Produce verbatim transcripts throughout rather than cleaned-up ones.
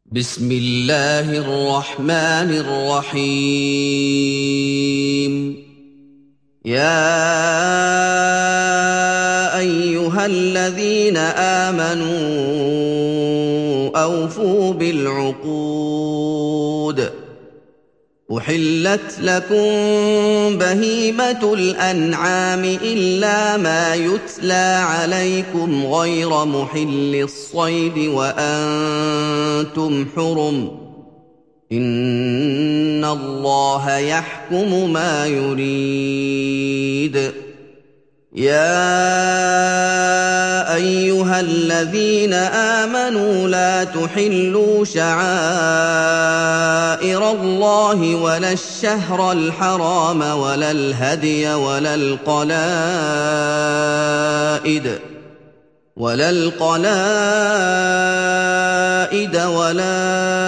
بسم الله الرحمن الرحيم يا أيها الذين آمنوا أوفوا بالعقود أحلت لكم بهيمة الأنعام إلا ما يتلى عليكم غير محل الصيد وأنتم حرم إن الله يحكم ما يريد يا أيها الذين آمنوا لا تحلوا شعائر الله ولا الشهر الحرام ولا الهدي ولا القلائد ولا القلائد ولا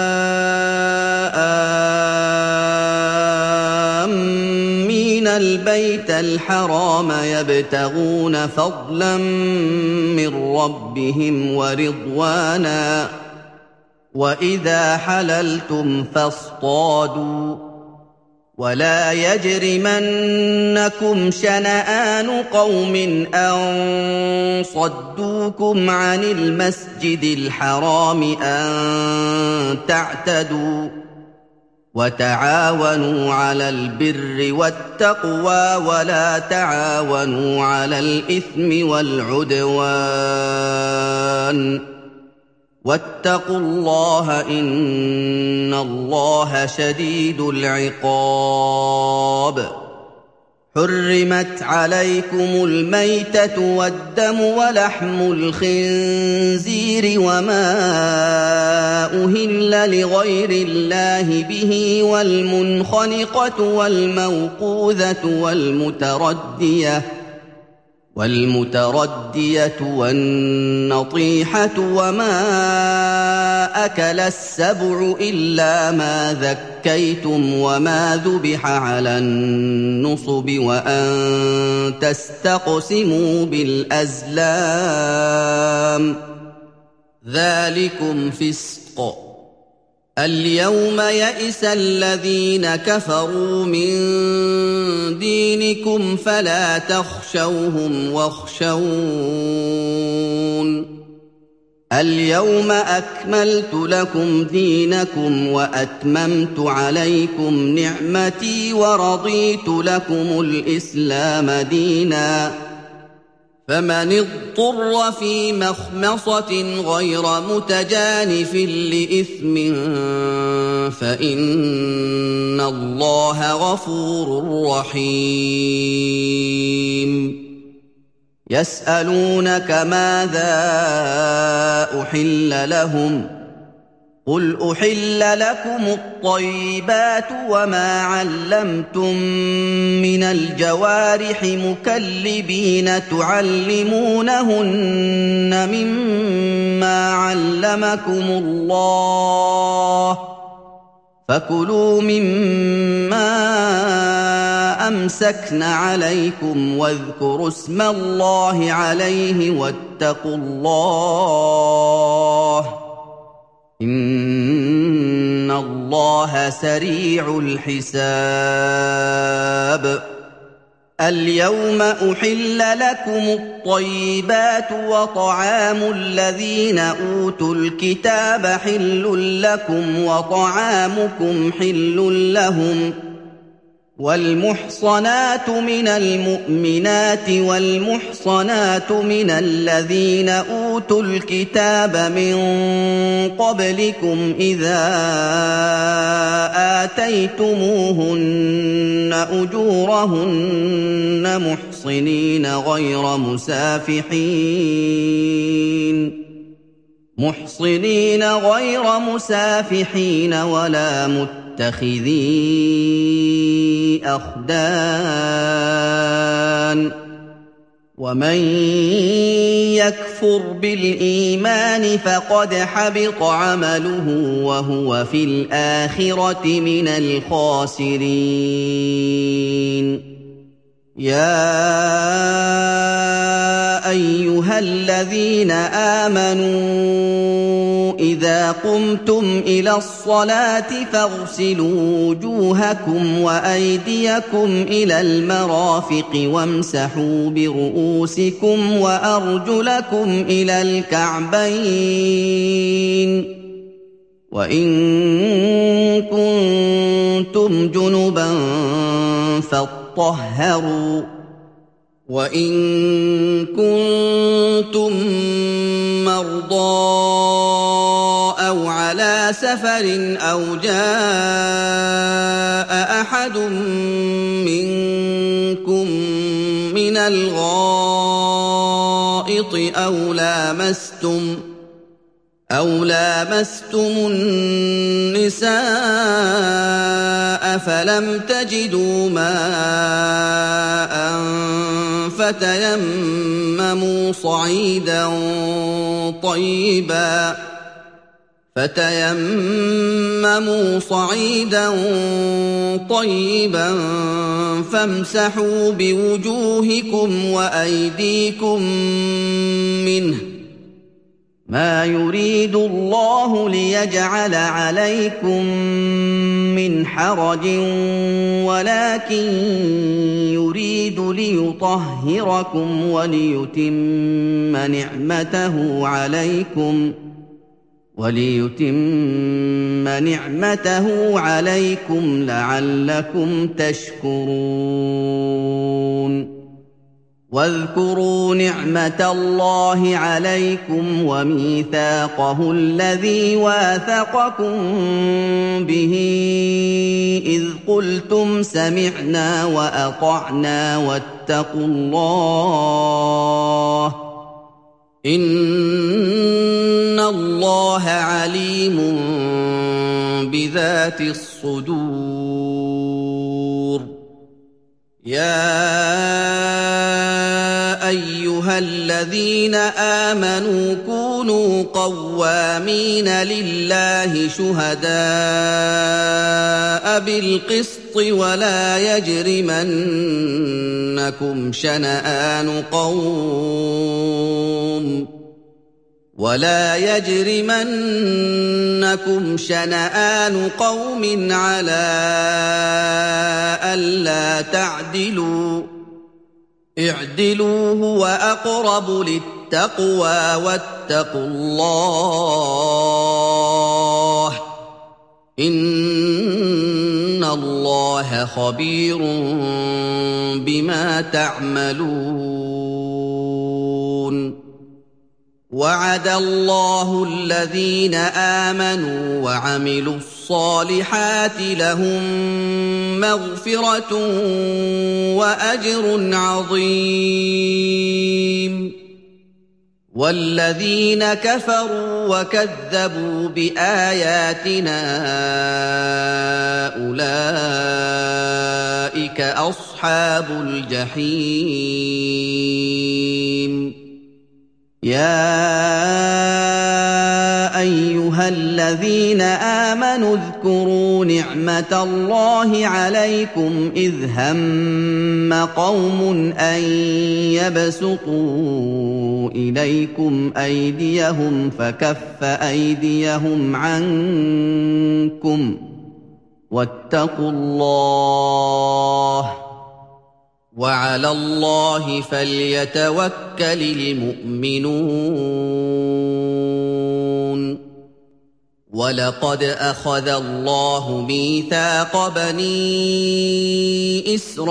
آمين البيت الحرام يبتغون فضلا من ربهم ورضوانا وإذا حللتم فاصطادوا ولا يجرمنكم شنآن قوم أن صدوكم عن المسجد الحرام أن تعتدوا وتعاونوا على البر والتقوى ولا تعاونوا على الإثم والعدوان واتقوا الله إن الله شديد العقاب حرمت عليكم الميتة والدم ولحم الخنزير وما أهل لغير الله به والمنخنقة والموقوذة والمتردية والمتردية والنطيحة وما أكل السبع إلا ما ذكيتم وما ذبح على النصب وأن تستقسموا بالأزلام ذلكم فسق اليوم يئس الذين كفروا من دينكم فلا تخشوهم واخشون اليوم أكملت لكم دينكم وأتممت عليكم نعمتي ورضيت لكم الإسلام دينا فمن اضطر في مخمصة غير متجانف لإثم فإن الله غفور رحيم يسألونك ماذا أحل لهم قل أحل لكم الطيبات وما علمتم من الجوارح مكلبين تعلمونهن مما علمكم الله فكلوا مما أمسكن عليكم واذكروا اسم الله عليه واتقوا الله إن الله سريع الحساب اليوم أحل لكم الطيبات وطعام الذين أوتوا الكتاب حل لكم وطعامكم حل لهم والمحصنات من المؤمنات والمحصنات من الذين أوتوا الكتاب من قبلكم إذا آتيتموهن أجورهن محصنين غير مسافحين محصنين غير مسافحين ولا متخذي أخدان ومن يكفر بالإيمان فقد حبط عمله وهو في الآخرة من الخاسرين يا أيها الذين آمنوا إِذَا قُمْتُمْ إِلَى الصَّلَاةِ فَاغْسِلُوا وُجُوهَكُمْ وَأَيْدِيَكُمْ إِلَى الْمَرَافِقِ وَامْسَحُوا بِرُءُوسِكُمْ وَأَرْجُلَكُمْ إِلَى الْكَعْبَيْنِ وَإِن كُنتُمْ جُنُبًا فَاطَّهَّرُوا وَإِن كُنتُم مَّرْضَىٰ أَوْ عَلَىٰ سَفَرٍ أَوْ جَاءَ أَحَدٌ مِّنكُم مِّنَ الْغَائِطِ أَوْ لَامَسْتُمْ أَوْ لَامَسْتُمُ النِّسَاءَ فَلَمْ تَجِدُوا مَاءً فَتَيَمَّمُوا صَعِيدًا طَيِّبًا فَتَيَمَّمُوا صَعِيدًا طَيِّبًا فَامْسَحُوا بِوُجُوهِكُمْ وَأَيْدِيكُم مِّنْهُ ۚ مَا يُرِيدُ اللَّهُ لِيَجْعَلَ عَلَيْكُم مِّنْ حَرَجٍ وَلَٰكِن يُرِيدُ لِيُطَهِّرَكُمْ وَلِيُتِمَّ نِعْمَتَهُ عَلَيْكُمْ وَلِيُتِمَّ نِعْمَتَهُ عَلَيْكُمْ لَعَلَّكُمْ تَشْكُرُونَ وَاذْكُرُوا نِعْمَةَ اللَّهِ عَلَيْكُمْ وَمِيثَاقَهُ الَّذِي وَاثَقَكُم بِهِ إِذْ قُلْتُمْ سَمِعْنَا وَأَطَعْنَا وَاتَّقُوا اللَّهَ ۚ إِنَّ اللَّهَ عَلِيمٌ بِذَاتِ الصُّدُورِ. يَا أَيُّهَا الَّذِينَ آمَنُوا كُونُوا قَوَّامِينَ لِلَّهِ شُهَدَاءَ بِالْقِسْطِ وَلَا يَجْرِمَنَّكُمْ شَنَآنُ قَوْمٍ ولا يجرمنكم شنآن قوم على ألا تعدلوا اعدلوا هو أقرب للتقوى واتقوا الله إن الله خبير بما تعملون. وعد الله الذين آمنوا وعملوا الصالحات لهم مغفرة وأجر عظيم. والذين كفروا وكذبوا بآياتنا أولئك أصحاب الجحيم. يا أيها الذين آمنوا اذكروا نعمة الله عليكم إذ هم قوم أن يبسطوا إليكم أيديهم فكف أيديهم عنكم واتقوا الله وعلى الله فليتوكل المؤمنون. ولقد أخذ الله ميثاق بني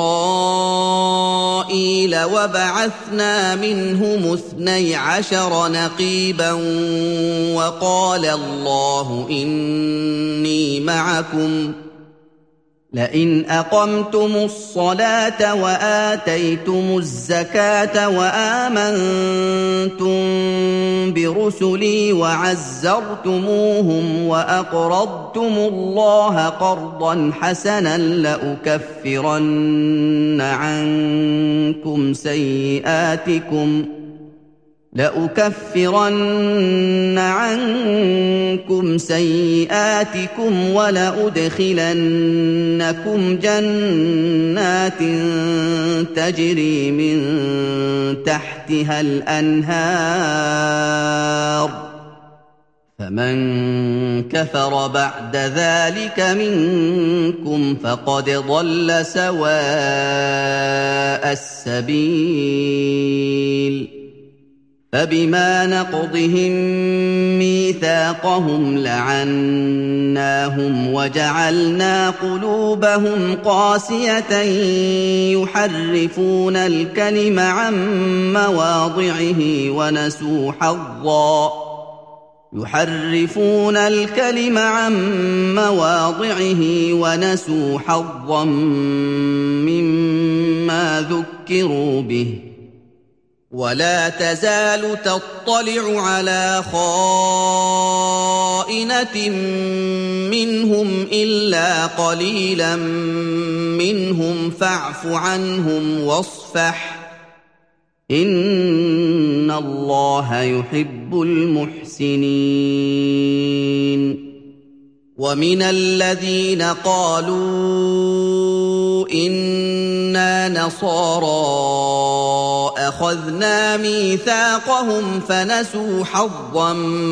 إسرائيل وبعثنا منهم اثني عشر نقيبا وقال الله إني معكم لئن أقمتم الصلاة وآتيتم الزكاة وآمنتم برسلي وعزرتموهم وأقرضتم الله قرضا حسنا لأكفرن عنكم سيئاتكم لأكفرن عنكم سيئاتكم ولأدخلنكم جنات تجري من تحتها الأنهار فمن كفر بعد ذلك منكم فقد ضل سواء السبيل فبما نقضهم ميثاقهم لعناهم وجعلنا قلوبهم قاسية يحرفون الكلم عن مواضعه ونسوا حظا يحرفون الكلم عن مواضعه ونسوا حظا مما ذكروا به ولا تزال تطلع على خائنة منهم إلا قليلا منهم فاعف عنهم واصفح إن الله يحب المحسنين ومن الذين قالوا إنا نصارى أخذنا ميثاقهم فنسوا حظا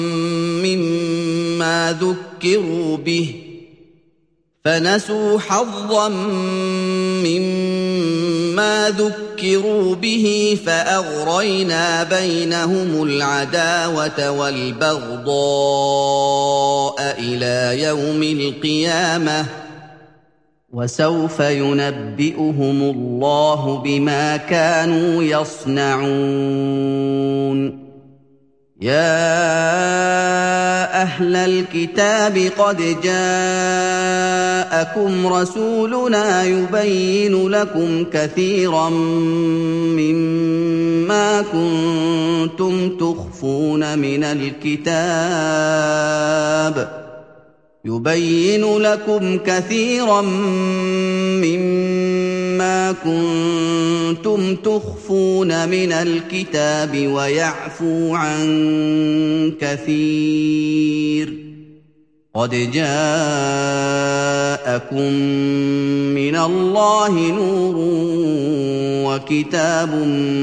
مما ذكروا به فنسوا حظا مما ذكروا به فأغرينا بينهم العداوة والبغضاء إلى يوم القيامة وسوف ينبئهم الله بما كانوا يصنعون يا أهل الكتاب قد جاءكم رسولنا يبين لكم كثيرا مما كنتم تخفون من الكتاب يبين لكم كثيرا مما كنتم تخفون من الكتاب ويعفو عن كثير قد جاءكم من الله نور وكتاب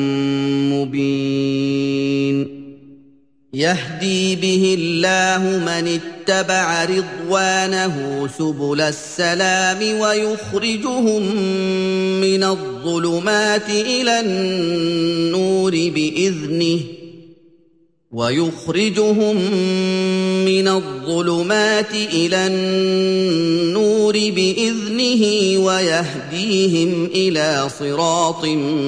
مبين يهدي به الله من اتبع رضوانه سبل السلام ويخرجهم من الظلمات إلى النور بإذنه ويخرجهم من الظلمات إلى النور بإذنه ويهديهم إلى صراط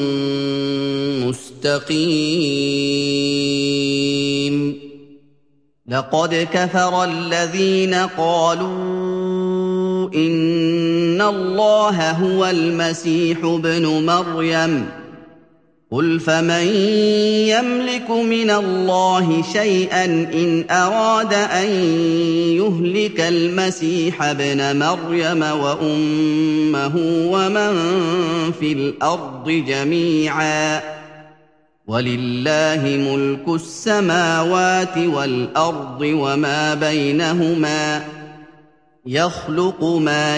مستقيم لقد كفر الذين قالوا إن الله هو المسيح ابن مريم قل فمن يملك من الله شيئا إن أراد أن يهلك المسيح ابن مريم وأمه ومن في الأرض جميعا ولله ملك السماوات والأرض وما بينهما يخلق ما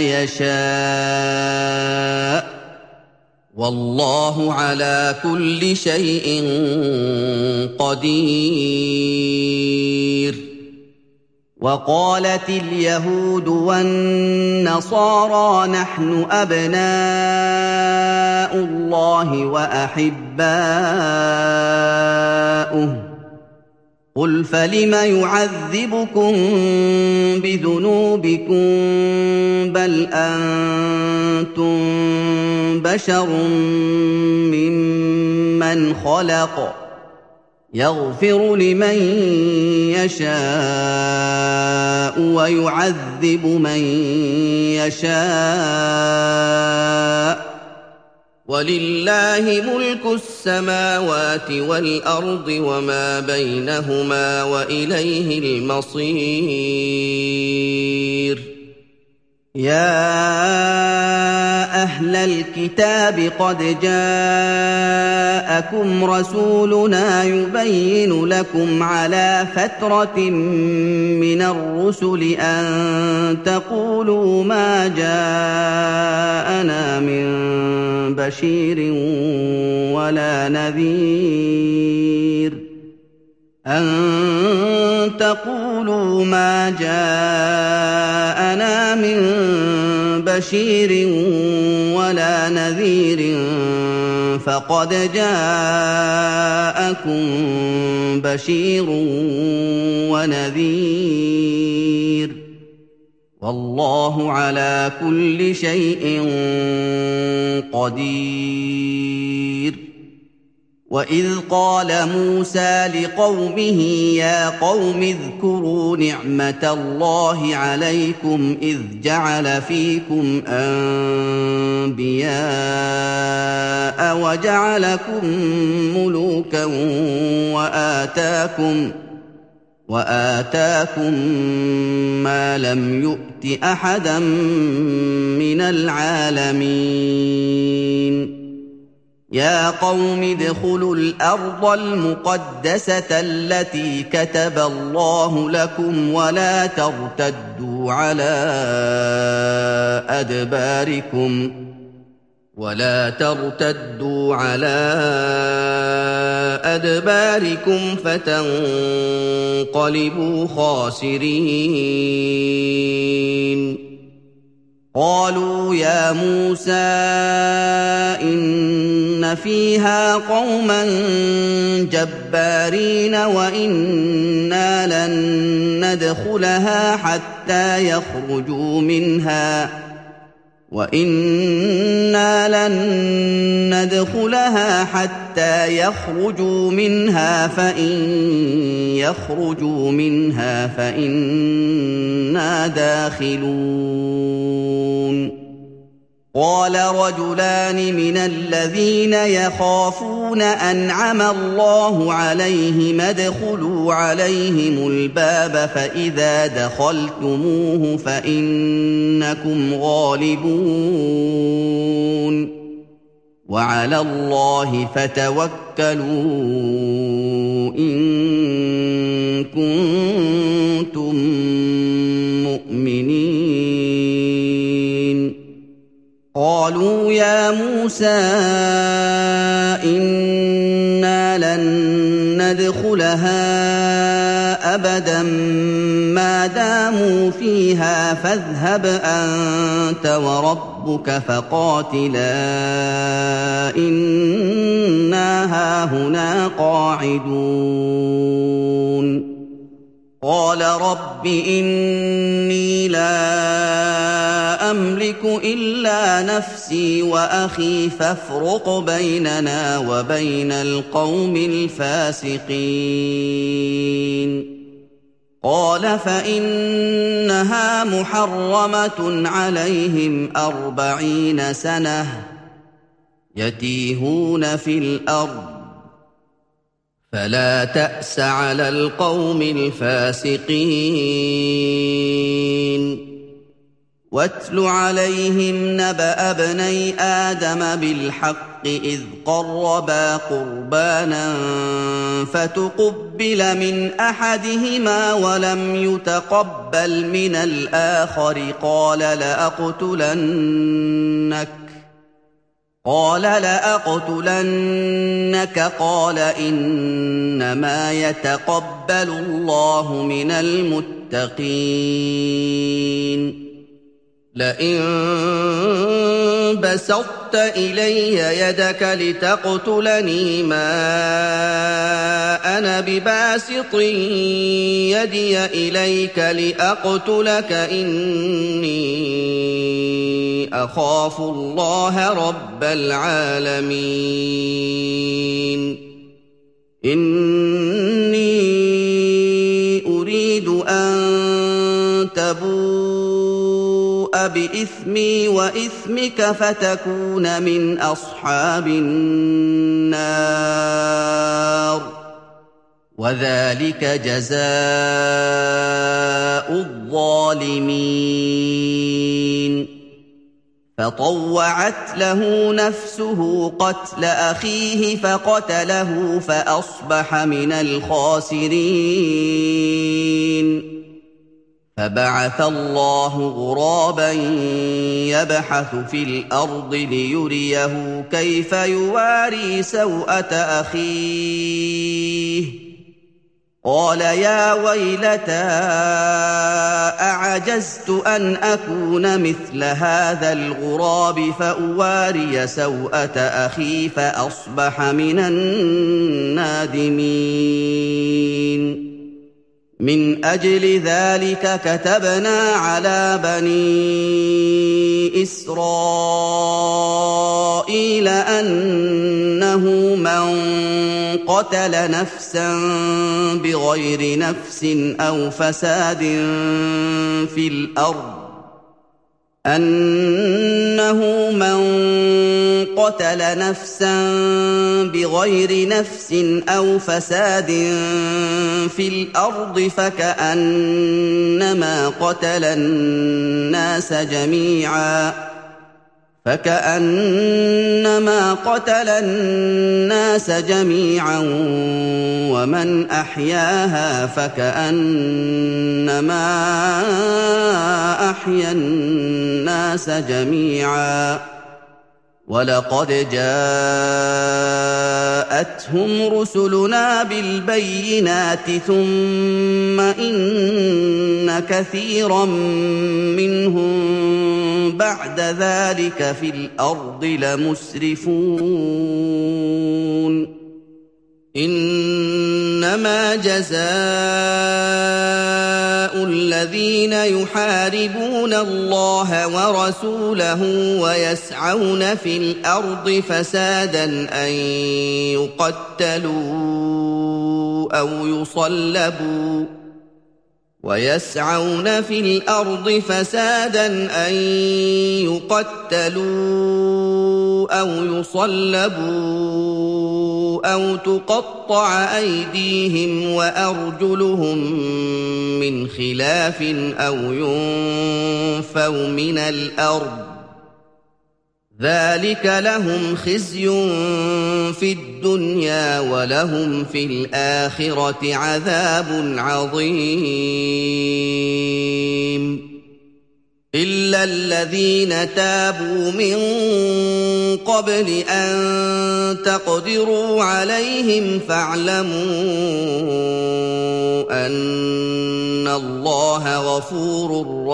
يشاء والله على كل شيء قدير وقالت اليهود والنصارى نحن أبناء الله وأحباؤه قل فلم يعذبكم بذنوبكم بل أنتم بشر ممن خلق يغفر لمن يشاء ويعذب من يشاء ولله ملك السماوات والأرض وما بينهما وإليه المصير يا أهل الكتاب قد جاءكم رسولنا يبين لكم على فترة من الرسل أن تقولوا ما جاءنا من بشير ولا نذير أن تقولوا ما جاءنا من بشير ولا نذير فقد جاءكم بشير ونذير والله على كل شيء قدير. وإذ قال موسى لقومه يا قوم اذكروا نعمة الله عليكم إذ جعل فيكم أنبياء وجعلكم ملوكا وآتاكم وآتاكم ما لم يؤت أحدا من العالمين. يا قوم ادخلوا الأرض المقدسة التي كتب الله لكم ولا ترتدوا على أدباركم ولا ترتدوا على أدباركم فتنقلبوا خاسرين. قالوا يا موسى إن فيها قوما جبارين وإنا لن ندخلها حتى يخرجوا منها وإنا لن ندخلها حتى يخرجوا منها فإن يخرجوا منها فإنا داخلون. قال رجلان من الذين يخافون أنعم الله عليهم ادخلوا عليهم الباب فإذا دخلتموه فإنكم غالبون وعلى الله فتوكلوا إن كنتم مؤمنين. قالوا يا موسى إنا لن ندخلها أبدا ما داموا فيها فاذهب أنت وربك فقاتلا إنا هاهنا قاعدون. قال رب إني لا أملك إلا نفسي وأخي فافرق بيننا وبين القوم الفاسقين. قال فإنها محرمة عليهم أربعين سنة يتيهون في الأرض فلا تأس على القوم الفاسقين. واتل عليهم نبأ ابني آدم بالحق إذ قربا قربانا فتقبل من أحدهما ولم يتقبل من الآخر قال لأقتلنك قال لأقتلنك قال إنما يتقبل الله من المتقين. لئن بسطت إلي يدك لتقتلني ما أنا بباسط يدي إليك لأقتلك إني أخاف الله رب العالمين. إني أريد أن تبوء بإثمي وإثمك فتكون من أصحاب النار وذلك جزاء الظالمين. فطوعت له نفسه قتل أخيه فقتله فأصبح من الخاسرين. فبعث الله غرابا يبحث في الأرض ليريه كيف يواري سوءة أخيه قال يا ويلتى أعجزت أن أكون مثل هذا الغراب فأواري سوءة أخي فأصبح من النادمين من أجل ذلك كتبنا على بني إسرائيل أنه من قتل نفسا بغير نفس أو فساد في الأرض أنه من قتل نفسا بغير نفس أو فساد في الأرض فكأنما قتل الناس جميعا فكأنما قتل الناس جميعا ومن أحياها فكأنما أحيا الناس جميعا ولقد جاءتهم رسلنا بالبينات ثم إن كثيرا منهم بعد ذلك في الأرض لمسرفون إنما جزاء الذين يحاربون الله ورسوله ويسعون في الأرض فسادا أن يقتلوا أو يصلبوا ويسعون في الأرض فسادا أن يقتلوا أو يصلبوا أو تقطع أيديهم وأرجلهم من خلاف أو ينفوا من الأرض ذلك لهم خزي في الدنيا ولهم في الآخرة عذاب عظيم إلا الذين تابوا من قبل أن تقدروا عليهم فاعلموا أن الله غفور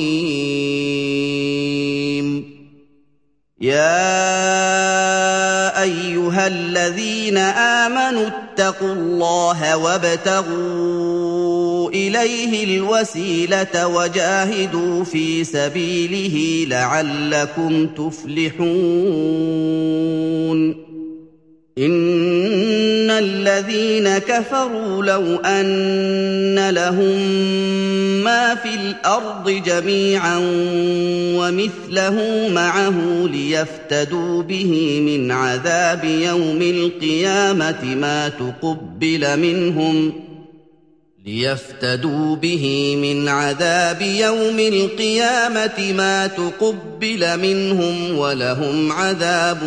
رحيم يا أيها الذين آمنوا اتقوا الله وابتغوا إليه الوسيلة وجاهدوا في سبيله لعلكم تفلحون إن الذين كفروا لو أن لهم ما في الأرض جميعا ومثله معه ليفتدوا به من عذاب يوم القيامة ما تقبل منهم ليفتدوا به من عذاب يوم القيامة ما تقبل منهم ولهم عذاب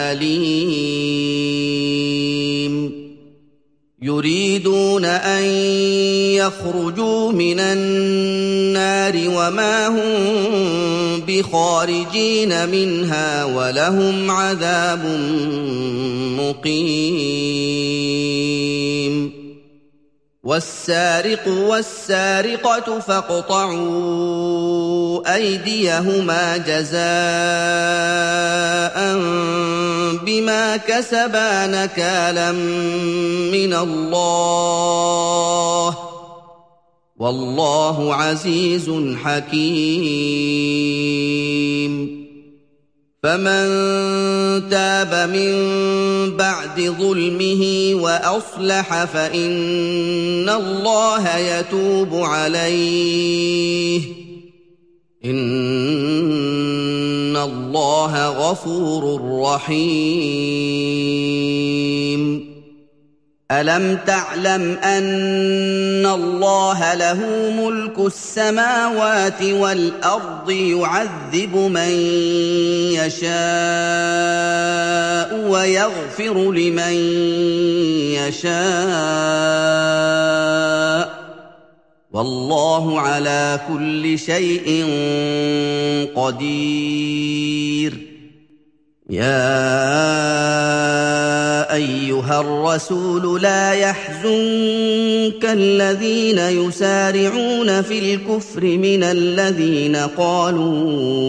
أليم يريدون أن يخرجوا من النار وما هم بخارجين منها ولهم عذاب مقيم والسارق والسارقة فاقطعوا أيديهما جزاء بما كسبا نكالا من الله والله عزيز حكيم فمن تاب من بعد ظلمه وأصلح فإن الله يتوب عليه إن الله غفور رحيم ألم تعلم أن الله له ملك السماوات والأرض يعذب من يشاء ويغفر لمن يشاء والله على كل شيء قدير يَا أَيُّهَا الرَّسُولُ لَا يَحْزُنكَ الَّذِينَ يُسَارِعُونَ فِي الْكُفْرِ مِنَ الَّذِينَ قَالُوا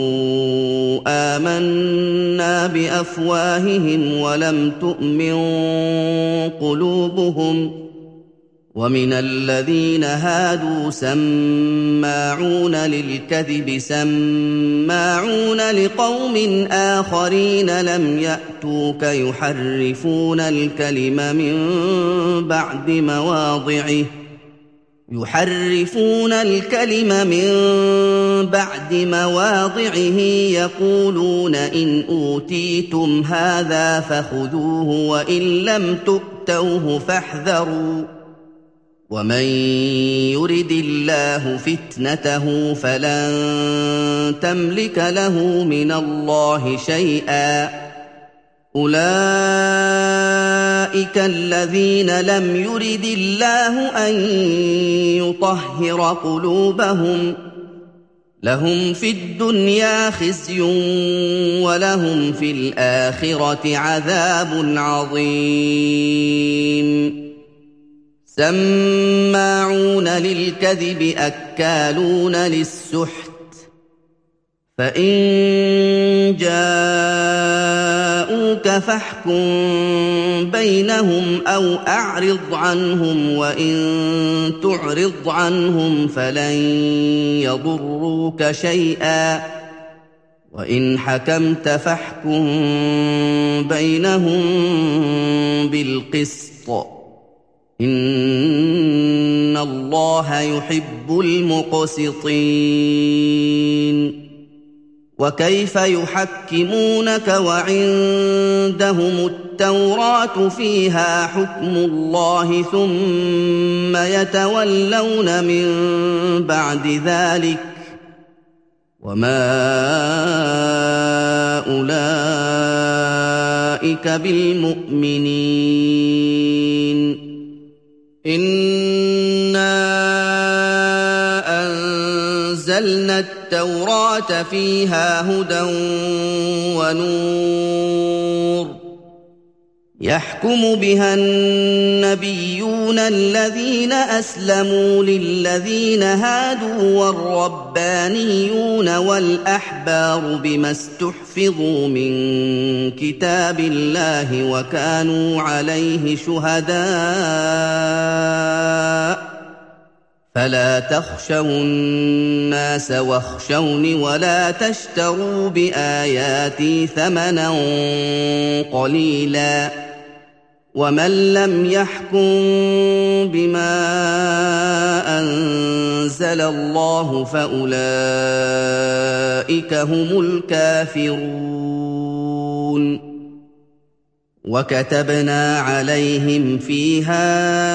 آمَنَّا بِأَفْوَاهِهِمْ وَلَمْ تُؤْمِن قُلُوبُهُمْ ۛ وَمِنَ الَّذِينَ هَادُوا سَمَّاعُونَ لِلْكَذِبِ سَمَّاعُونَ لِقَوْمٍ آخَرِينَ لَمْ يَأْتُوكَ يُحَرِّفُونَ الْكَلِمَ مِن بَعْدِ مَوَاضِعِهِ يُحَرِّفُونَ الْكَلِمَ مِن بَعْدِ مَوَاضِعِهِ يَقُولُونَ إِنْ أُوتِيتُمْ هَٰذَا فَخُذُوهُ وَإِن لَّمْ تُؤْتَوْهُ فَاحْذَرُوا ۚ وَمَن يُرِدِ اللَّهُ فِتْنَتَهُ فَلَن تَمْلِكَ لَهُ مِنَ اللَّهِ شَيْئًا ۚ أُولَٰئِكَ الَّذِينَ لَمْ يُرِدِ اللَّهُ أَن يُطَهِّرَ قُلُوبَهُمْ ۚ لَهُمْ فِي الدُّنْيَا خِزْيٌ وَلَهُمْ فِي الْآخِرَةِ عَذَابٌ عَظِيمٌ سَمَّاعُونَ لِلْكَذِبِ أَكَّالُونَ لِلسُّحْتِ فَإِن جَاءُوكَ فَاحْكُم بَيْنَهُمْ أَوْ أَعْرِضْ عَنْهُمْ ۖ وَإِن تُعْرِضْ عَنْهُمْ فَلَن يَضُرُّوكَ شَيْئًا ۖ وَإِنْ حَكَمْتَ فَاحْكُم بَيْنَهُم بِالْقِسْطِ ۚ إِنَّ اللَّهَ يُحِبُّ الْمُقْسِطِينَ وَكَيْفَ يُحَكِّمُونَكَ وَعِندَهُمُ التَّوْرَاةُ فِيهَا حُكْمُ اللَّهِ ثُمَّ يَتَوَلَّوْنَ مِن بَعْدِ ذَٰلِكَ ۚ وَمَا أُولَٰئِكَ بِالْمُؤْمِنِينَ إِنَّا أَنزَلْنَا التَّوْرَاةَ فِيهَا هُدًى وَنُورٌ ۚ يَحْكُمُ بِهَا النَّبِيُّونَ الَّذِينَ أَسْلَمُوا لِلَّذِينَ هَادُوا وَالرَّبَّانِيُّونَ وَالْأَحْبَارُ بِمَا اسْتُحْفِظُوا مِن كِتَابِ اللَّهِ وَكَانُوا عَلَيْهِ شُهَدَاءَ ۚ فَلَا تَخْشَوُا النَّاسَ وَاخْشَوْنِ وَلَا تَشْتَرُوا بِآيَاتِي ثَمَنًا قَلِيلًا ۚ وَمَن لَّمْ يَحْكُم بِمَا أَنزَلَ اللَّهُ فَأُولَٰئِكَ هُمُ الْكَافِرُونَ وَكَتَبْنَا عَلَيْهِمْ فِيهَا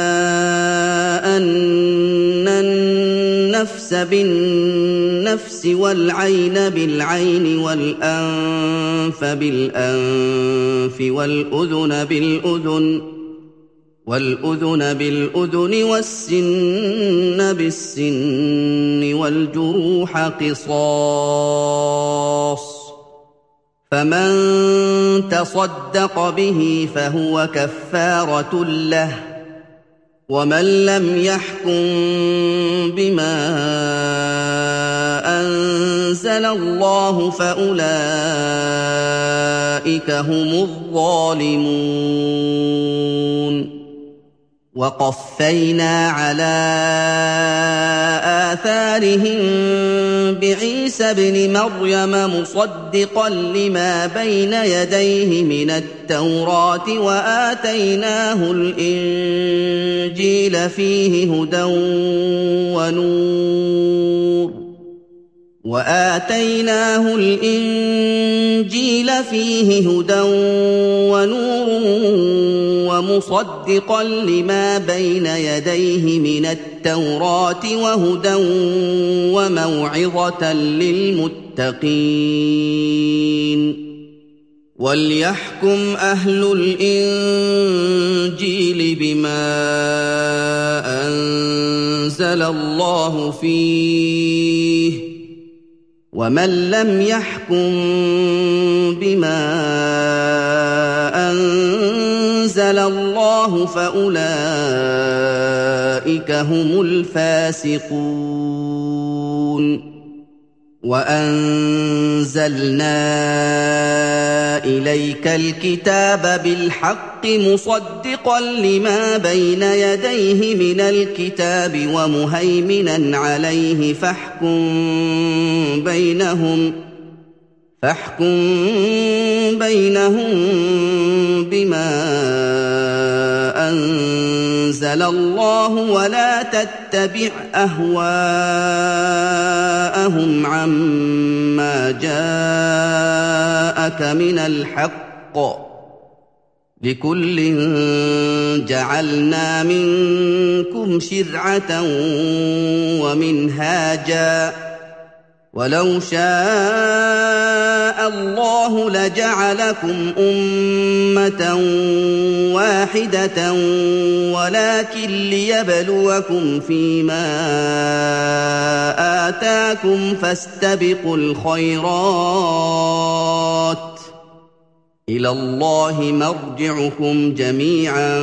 أَنَّ النَّفْسَ بِالنَّفْسِ وَالْعَيْنَ بِالْعَيْنِ وَالْأَنفَ بِالْأَنفِ وَالْأُذُنَ بِالْأُذُنِ وَالْأُذُنَ بِالْأُذُنِ وَالسِّنَّ بِالسِّنِّ وَالْجُرُوحَ قِصَاصٌ ۚ فَمَن تَصَدَّقَ بِهِ فَهُوَ كَفَّارَةٌ لَّهُ ۚ وَمَن لَّمْ يَحْكُم بِمَا أَنزَلَ اللَّهُ فَأُولَٰئِكَ هُمُ الظَّالِمُونَ وَقَفَّيْنَا عَلَىٰ آثَارِهِم بِعِيسَى ابْنِ مَرْيَمَ مُصَدِّقًا لِّمَا بَيْنَ يَدَيْهِ مِنَ التَّوْرَاةِ ۖ وَآتَيْنَاهُ الْإِنجِيلَ فِيهِ هُدًى وَنُورٌ وَآتَيْنَاهُ الْإِنجِيلَ فِيهِ هُدًى وَنُورٌ وَمُصَدِّقًا لِّمَا بَيْنَ يَدَيْهِ مِنَ التَّوْرَاةِ وَهُدًى وَمَوْعِظَةً لِّلْمُتَّقِينَ وَلْيَحْكُمْ أَهْلُ الْإِنجِيلِ بِمَا أَنزَلَ اللَّهُ فِيهِ ۚ ومن لم يحكم بما أنزل الله فأولئك هم الفاسقون وأنزلنا إليك الكتاب بالحق مصدقا لما بين يديه من الكتاب ومهيمنا عليه فاحكم بينهم فاحكم بينهم بما أنزل الله ولا تتبع أهواءهم عما جاءك من الحق لكل جعلنا منكم شرعة ومنهاجا ولو شاء الله لجعلكم أمة واحدة ولكن ليبلوكم فيما آتاكم فاستبقوا الخيرات إلى الله مرجعكم جميعا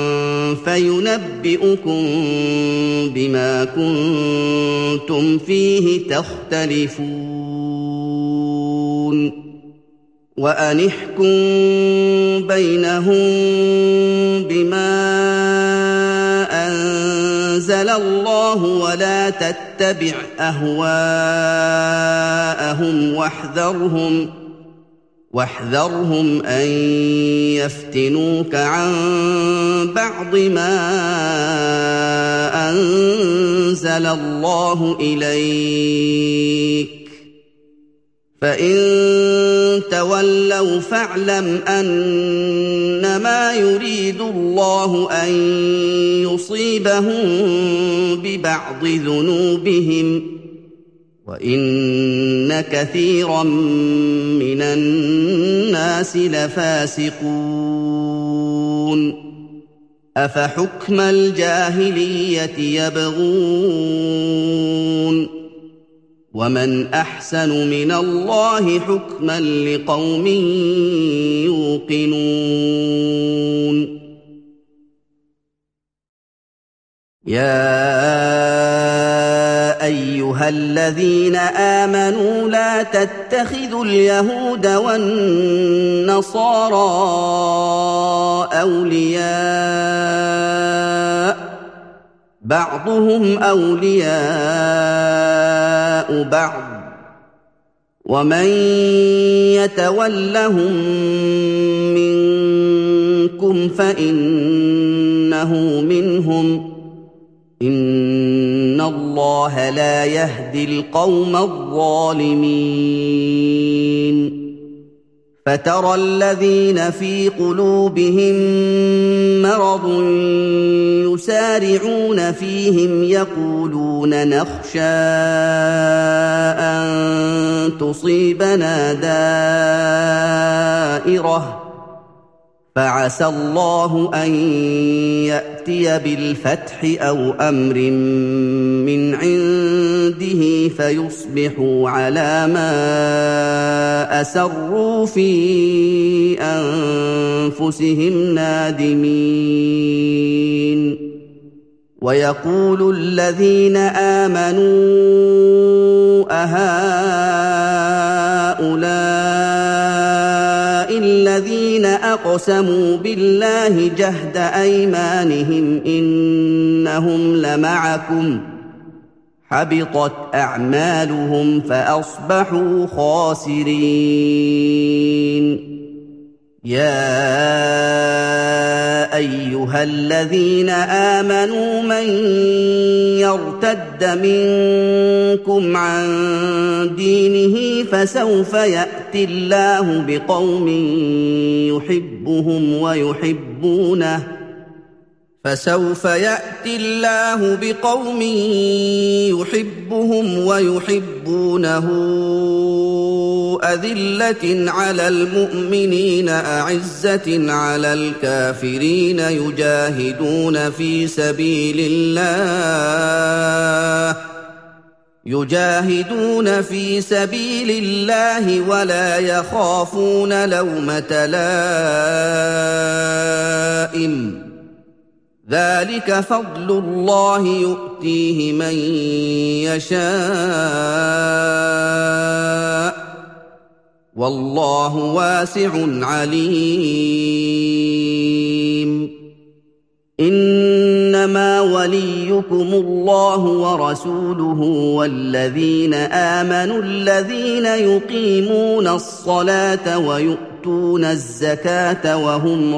فينبئكم بما كنتم فيه تختلفون وأن احكم بينهم بما أنزل الله ولا تتبع أهواءهم واحذرهم واحذرهم أن يفتنوك عن بعض ما أنزل الله إليك فإن تولوا فاعلم أنما يريد الله أن يصيبهم ببعض ذنوبهم وإن كثيرا من الناس لفاسقون أفحكم الجاهلية يبغون ومن أحسن من الله حكما لقوم يوقنون يا أيها الذين آمنوا لا تتخذوا اليهود والنصارى أولياء بعضهم أولياء بعض ومن يتولهم منكم فإنه منهم إن الله لا يهدي القوم الظالمين فترى الذين في قلوبهم مرض يسارعون فيهم يقولون نخشى أن تصيبنا دائرة فعسى الله أن يأتي بالفتح أو أمر من عنده فيصبحوا على ما أسروا في أنفسهم نادمين ويقول الذين آمنوا أهؤلاء الذين أقسموا بالله جهد أيمانهم إنهم لمعكم حبطت أعمالهم فأصبحوا خاسرين يا أيها الذين آمنوا من يرتد منكم عن دينه فسوف يأتي الله بقوم يحبهم ويحبونه فسوف يأتي الله بقوم يحبهم ويحبونه أذلة على المؤمنين أعزة على الكافرين يجاهدون في سبيل الله يجاهدون في سبيل الله ولا يخافون لومة لائم ذلك فضل الله يؤتيه من يشاء والله واسع عليم إنما وليكم الله ورسوله والذين آمنوا الذين يقيمون الصلاة ويؤتون الزكاة وهم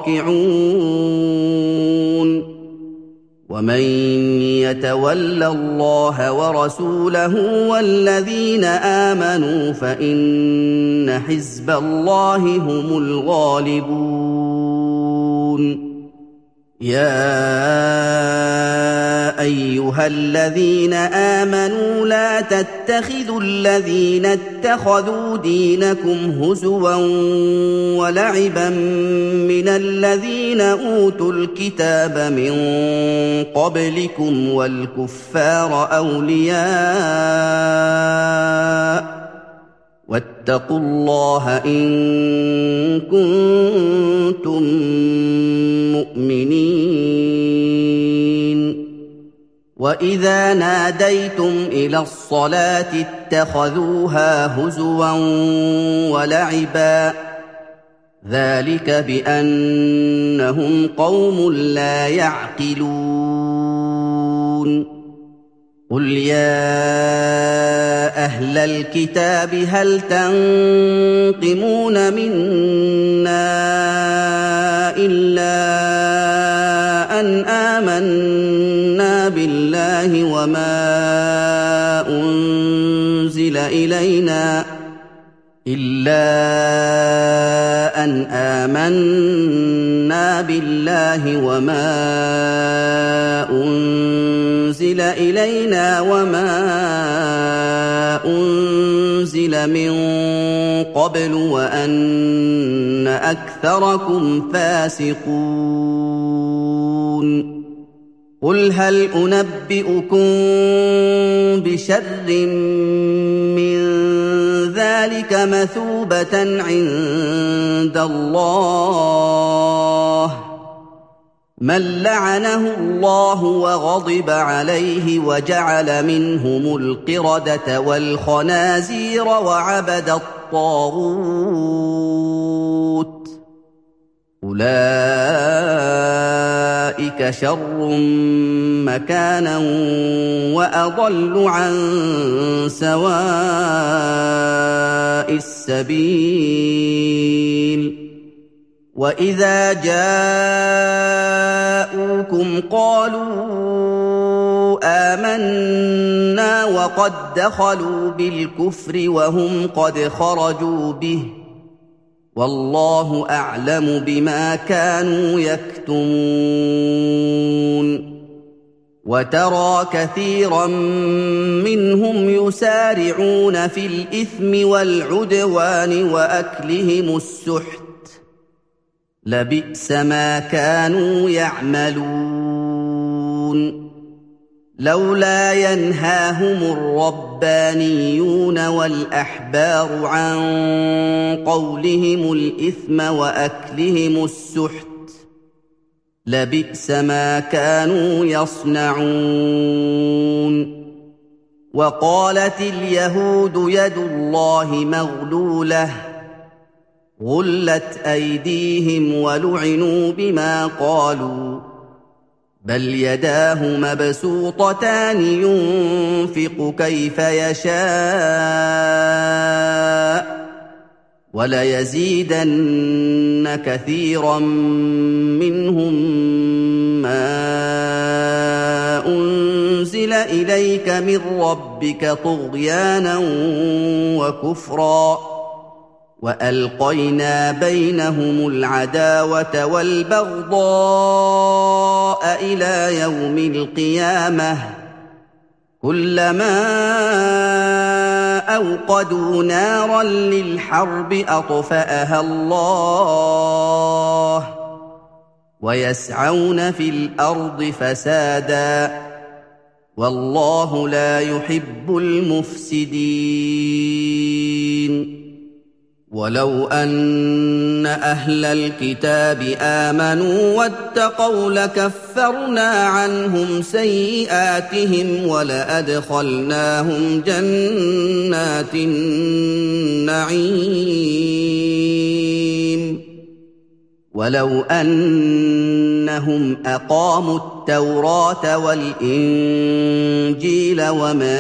راكعون ومن يتول الله ورسوله والذين آمنوا فإن حزب الله هم الغالبون يا أيها الذين آمنوا لا تتخذوا الذين اتخذوا دينكم هزوا ولعبا من الذين أوتوا الكتاب من قبلكم والكفار أولياء واتقوا الله إن كنتم مؤمنين وإذا ناديتم إلى الصلاة اتخذوها هزوا ولعبا ذلك بأنهم قوم لا يعقلون قل يا أهل الكتاب هل تنقمون منا إلا أن آمنا بالله وما أنزل إلينا إلا أن آمنا بالله وما أنزل إلينا وما أنزل من قبل وأن أكثركم فاسقون قل هل أنبئكم بشر من ذلك مثوبة عند الله من لعنه الله وغضب عليه وجعل منهم القردة والخنازير وعبد الطاغوت أولئك شر مكانا وأضل عن سواء السبيل وإذا جاءوكم قالوا آمنا وقد دخلوا بالكفر وهم قد خرجوا به والله أعلم بما كانوا يكتمون وترى كثيرا منهم يسارعون في الإثم والعدوان وأكلهم السحت لبئس ما كانوا يعملون لولا ينهاهم الربانيون والأحبار عن قولهم الإثم وأكلهم السحت لبئس ما كانوا يصنعون وقالت اليهود يد الله مغلولة غلت أيديهم ولعنوا بما قالوا بل يداه مبسوطتان ينفق كيف يشاء وليزيدن كثيرا منهم ما أنزل إليك من ربك طغيانا وكفرا وألقينا بينهم العداوة والبغضاء إلى يوم القيامة كلما أوقدوا نارا للحرب أطفأها الله ويسعون في الأرض فسادا والله لا يحب المفسدين ولو أن أهل الكتاب آمنوا واتقوا لكفرنا عنهم سيئاتهم ولأدخلناهم جنات النعيم ولو أنهم أقاموا التوراة والإنجيل وما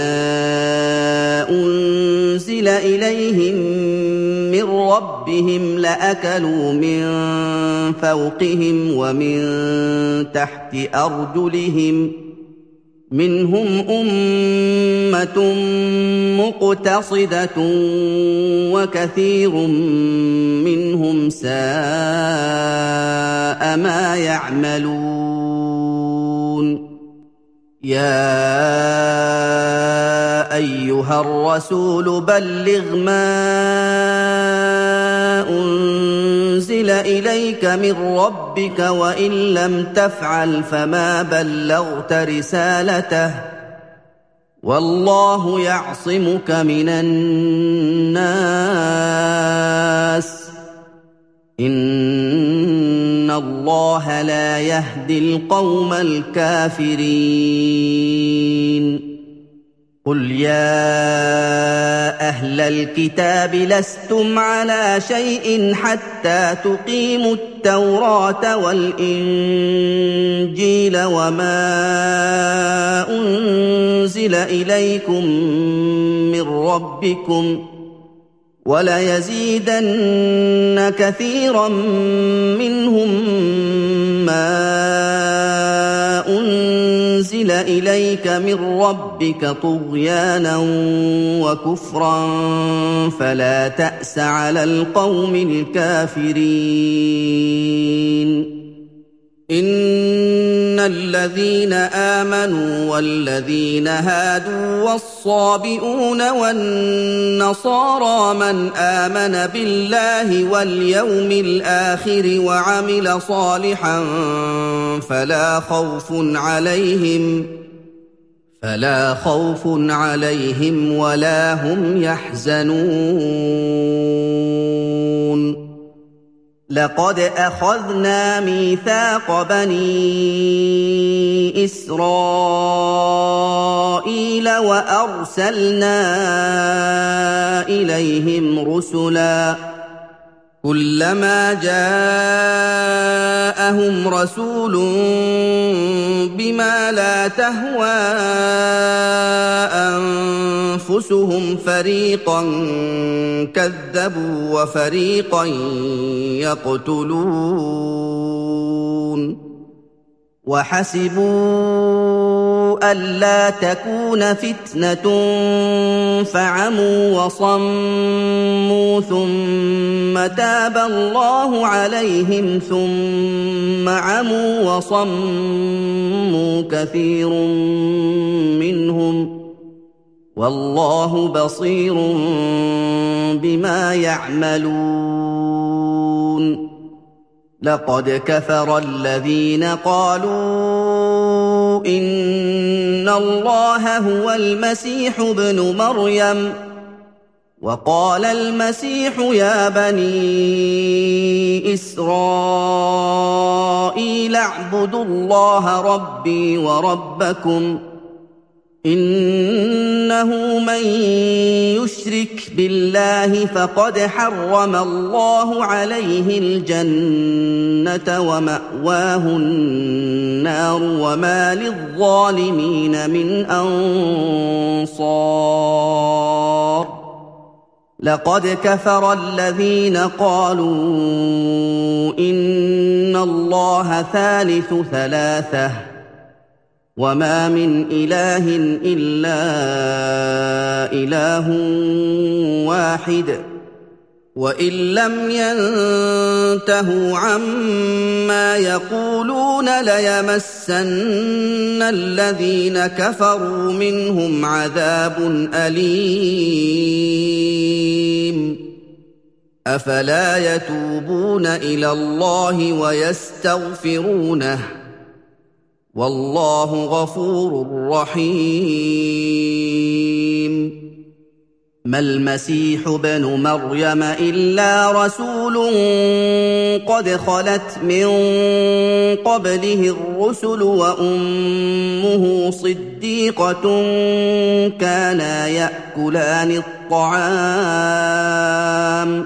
أنزل إليهم من ربهم لأكلوا من فوقهم ومن تحت أرجلهم منهم أمة مقتصدة وكثير منهم ساء ما يعملون يا أيها الرسول بلغ ما أنزل إليك من ربك وإن لم تفعل فما بلغت رسالته والله يعصمك من الناس إن الله لا يهدي القوم الكافرين قل يا أهل الكتاب لستم على شيء حتى تقيموا التوراة والإنجيل وما أنزل إليكم من ربكم وليزيدن كثيرا منهم ما أنزل إليك من ربك طغيانا وكفرا فلا تأس على القوم الكافرين إن الذين آمنوا والذين هادوا والصابئون والنصارى من آمن بالله واليوم الآخر وعمل صالحا فلا خوف عليهم فلا خوف عليهم ولا هم يحزنون لقد أخذنا ميثاق بني إسرائيل وأرسلنا إليهم رسلا كلما جاءهم رسول بما لا تهوى أنفسهم فريقا كذبوا وفريقا يقتلون وحسبوا ألا تكون فتنة فعموا وصموا ثم تاب الله عليهم ثم عموا وصموا كثير منهم والله بصير بما يعملون لقد كفر الذين قالوا إن الله هو المسيح ابن مريم وقال المسيح يا بني إسرائيل اعبدوا الله ربي وربكم إنه من يشرك بالله فقد حرم الله عليه الجنة ومأواه النار وما للظالمين من أنصار لقد كفر الذين قالوا إن الله ثالث ثلاثة وما من إله إلا إله واحد وإن لم ينتهوا عما يقولون ليمسن الذين كفروا منهم عذاب أليم أفلا يتوبون إلى الله ويستغفرونه والله غفور رحيم. ما المسيح ابن مريم إلا رسول قد خلت من قبله الرسل وأمه صديقة كانا يأكلان الطعام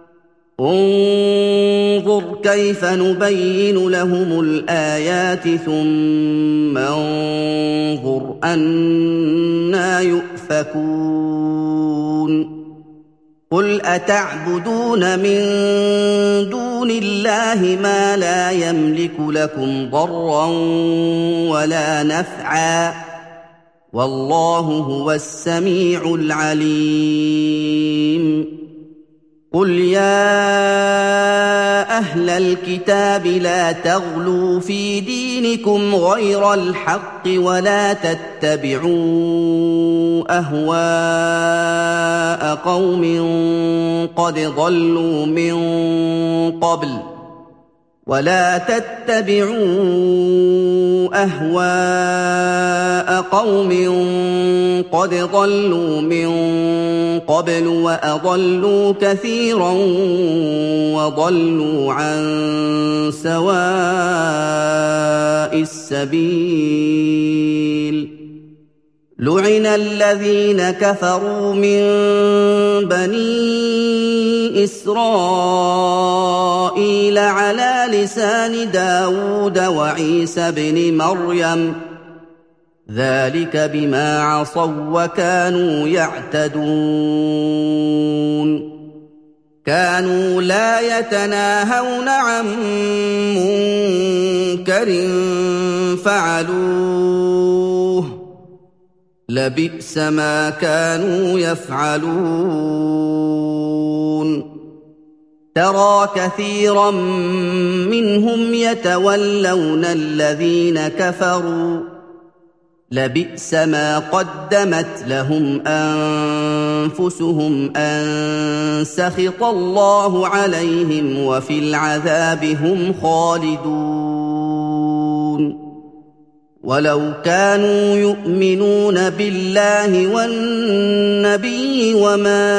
انظر كيف نبين لهم الآيات ثم انظر أنى يؤفكون. قل أتعبدون من دون الله ما لا يملك لكم ضرا ولا نفعا والله هو السميع العليم. قل يا أهل الكتاب لا تغلوا في دينكم غير الحق ولا تتبعوا أهواء قوم قد ضلوا من قبل ولا تتبعوا أهواء قوم قد ضلوا من قبل وأضلوا كثيرا وضلوا عن سواء السبيل. لعن الذين كفروا من بني إسرائيل على لسان داود وعيسى بن مريم ذلك بما عصوا وكانوا يعتدون. كانوا لا يتناهون عن منكر فعلوه لبئس ما كانوا يفعلون. ترى كثيرا منهم يتولون الذين كفروا لبئس ما قدمت لهم أنفسهم أن سخط الله عليهم وفي العذاب هم خالدون. ولو كانوا يؤمنون بالله والنبي وما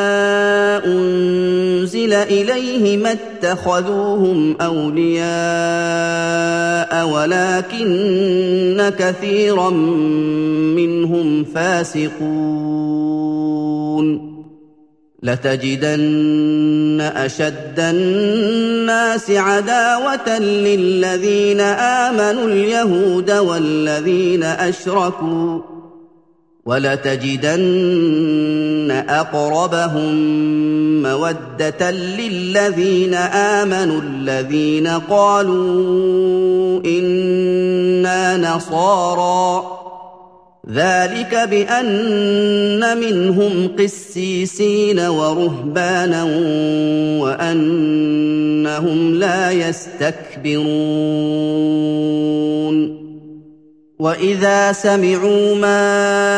أنزل إليه ما اتخذوهم أولياء ولكن كثيرا منهم فاسقون. لتجدن أشد الناس عداوة للذين آمنوا اليهود والذين أشركوا ولتجدن أقربهم مودة للذين آمنوا الذين قالوا إنا نصارى ذلك بأن منهم قسيسين ورهبانا وأنهم لا يستكبرون. وإذا سمعوا ما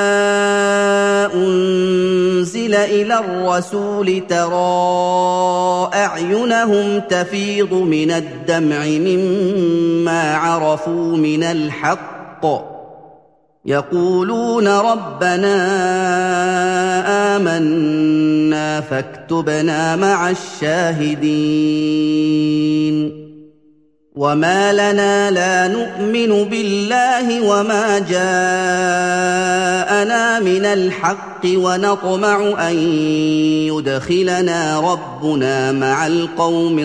أنزل إلى الرسول ترى أعينهم تفيض من الدمع مما عرفوا من الحق يقولون ربنا آمنا فاكتبنا مع الشاهدين. وما لنا لا نؤمن بالله وما جاءنا من الحق ونطمع أن يدخلنا ربنا مع القوم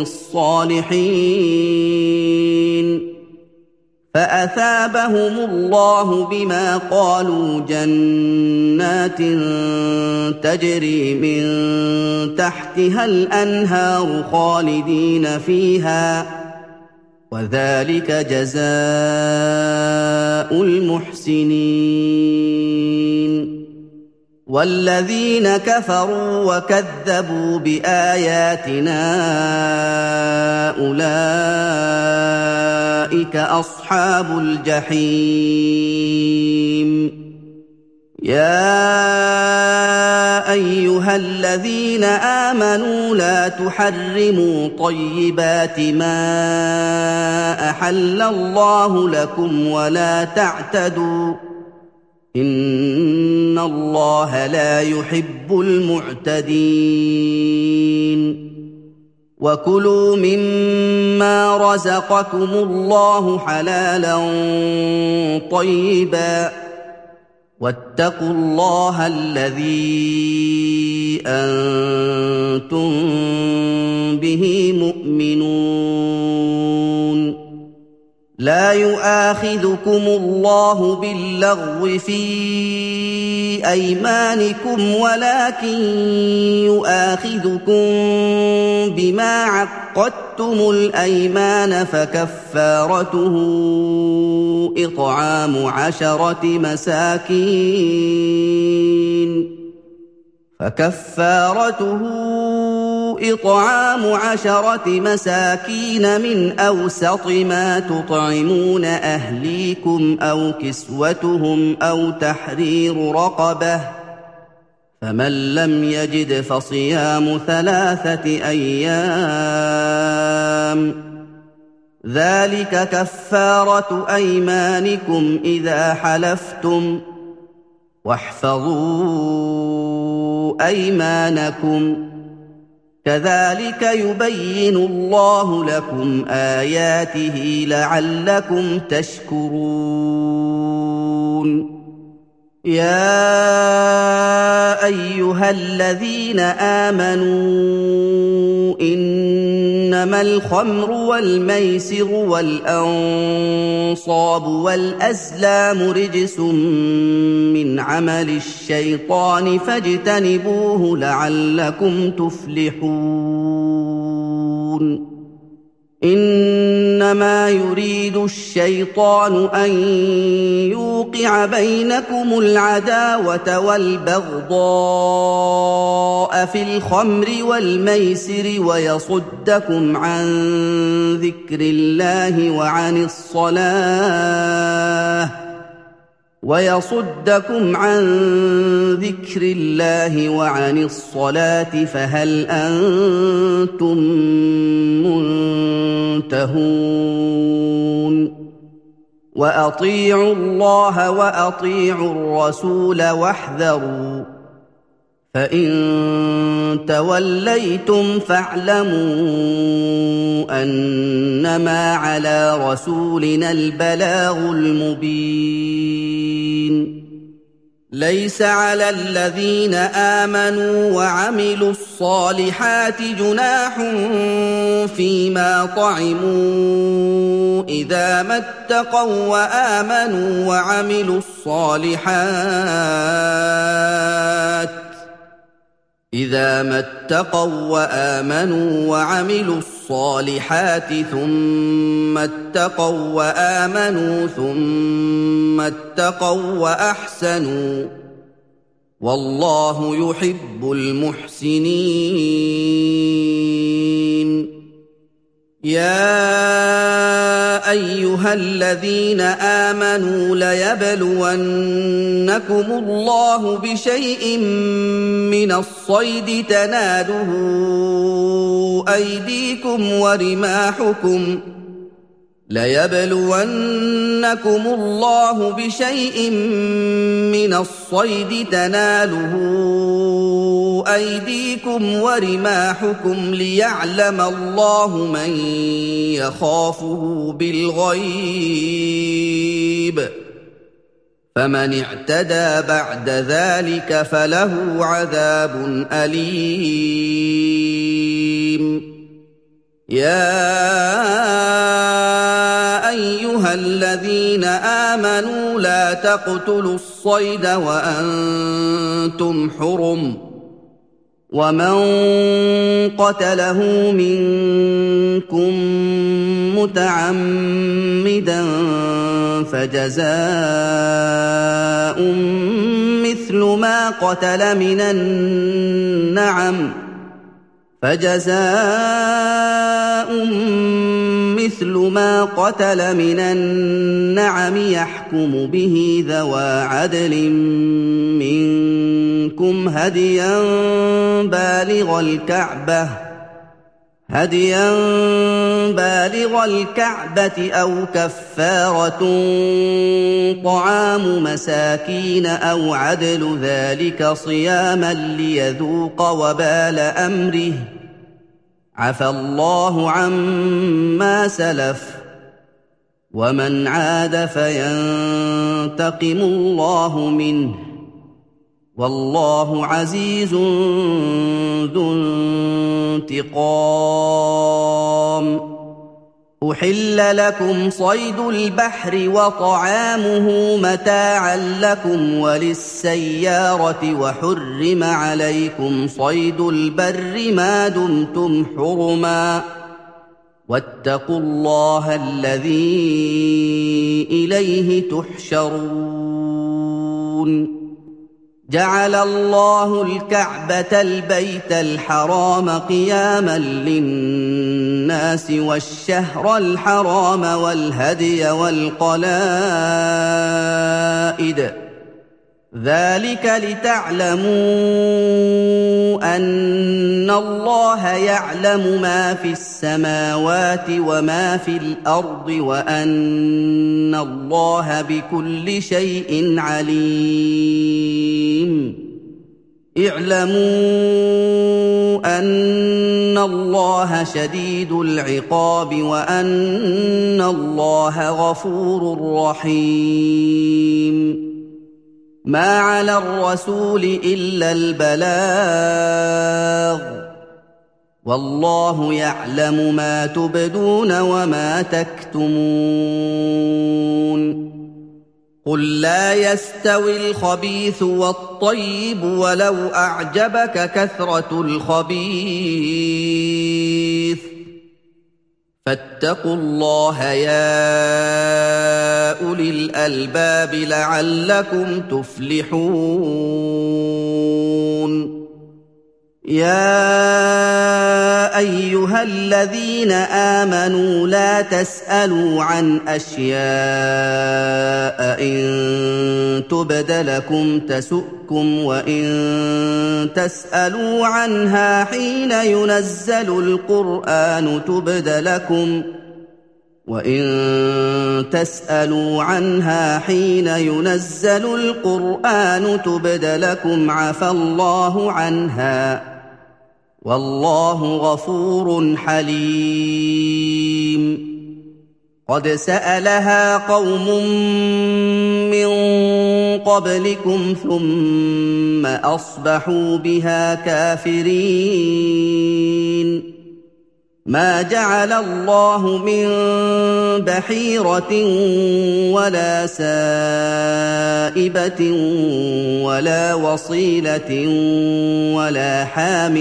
الصالحين. فأثابهم الله بما قالوا جنات تجري من تحتها الأنهار خالدين فيها وذلك جزاء المحسنين. والذين كفروا وكذبوا بآياتنا أولئك أصحاب الجحيم. يَا أَيُّهَا الَّذِينَ آمَنُوا لَا تُحَرِّمُوا طَيِّبَاتِ مَا أَحَلَّ اللَّهُ لَكُمْ وَلَا تَعْتَدُوا ۚ إِنَّ اللَّهَ لَا يُحِبُّ الْمُعْتَدِينَ وَكُلُوا مِمَّا رَزَقَكُمُ اللَّهُ حَلَالًا طَيِّبًا وَاتَّقُوا اللَّهَ الَّذِي أَنتُم بِهِ مُؤْمِنُونَ لَا يُؤَاخِذُكُمُ اللَّهُ بِاللَّغْوِ فِي أَيْمَانِكُمْ وَلَٰكِن يُؤَاخِذُكُم بِمَا عَقَّدتُّمُ الْأَيْمَانَ فَكَفَّارَتُهُ إِطْعَامُ عَشَرَةِ مساكين فكفارته إطعام عشرة مساكين من أوسط ما تطعمون أهليكم أو كسوتهم أو تحرير رقبة فمن لم يجد فصيام ثلاثة أيام ذلك كفارة أيمانكم إذا حلفتم واحفظوا أيمانكم كذلك يبين الله لكم آياته لعلكم تشكرون يا أيها الذين آمنوا إنما الخمر والميسر والأنصاب والأزلام رجس من عمل الشيطان فاجتنبوه لعلكم تفلحون إنما يريد الشيطان أن يوقع بينكم العداوة والبغضاء في الخمر والميسر ويصدكم عن ذكر الله وعن الصلاة ويصدكم عن ذكر الله وعن الصلاة فهل أنتم منتهون وأطيعوا الله وأطيعوا الرسول واحذروا فإن توليتم فاعلموا أنما على رسولنا البلاغ المبين ليس على الذين آمنوا وعملوا الصالحات جناح فيما طعموا إذا ما اتقوا وآمنوا وعملوا الصالحات إذا ما اتقوا وآمنوا وعملوا الصالحات ثم اتقوا وآمنوا ثم اتقوا وأحسنوا والله يحب المحسنين يا أيها الذين آمنوا ليبلونكم الله بشيء من الصيد تناله أيديكم ورماحكم ليبلونكم الله بشيء من الصيد تناله أيديكم ورماحكم ليعلم الله من يخافه بالغيب فمن اعتدى بعد ذلك فله عذاب أليم يا أيها الذين آمنوا لا تقتلوا الصيد وأنتم حرم ومن قتله منكم متعمدا فجزاء مثل ما قتل من النعم فجزاء مثل ما قتل من النعم يحكم به ذوى عدل منكم هديا بالغ الكعبة هديا بالغ الكعبة أو كفارة طعام مساكين أو عدل ذلك صياما ليذوق وبال أمره عفى الله عما سلف ومن عاد فينتقم الله منه والله عزيز ذو انتقام أحل لكم صيد البحر وطعامه متاعا لكم وللسيارة وحرم عليكم صيد البر ما دمتم حرما واتقوا الله الذي إليه تحشرون جعل الله الكعبة البيت الحرام قياما للناس والشهر الحرام والهدي والقلائد ذلك لتعلموا أن الله يعلم ما في السماوات وما في الأرض وأن الله بكل شيء عليم اعلموا أن الله شديد العقاب وأن الله غفور رحيم ما على الرسول إلا البلاغ والله يعلم ما تبدون وما تكتمون قل لا يستوي الخبيث والطيب ولو أعجبك كثرة الخبيث فاتقوا الله يا أولي الألباب لعلكم تفلحون يا أيها الذين آمنوا لا تسألوا عن أشياء إن تبد لكم تسؤكم وإن تسألوا عنها حين ينزل القرآن تبد لكم وإن تسألوا عنها حين ينزل القرآن تبد لكم عفى الله عنها والله غفور حليم قد سألها قوم من قبلكم ثم أصبحوا بها كافرين ما جعل الله من بحيرة ولا سائبة ولا وصيلة ولا حام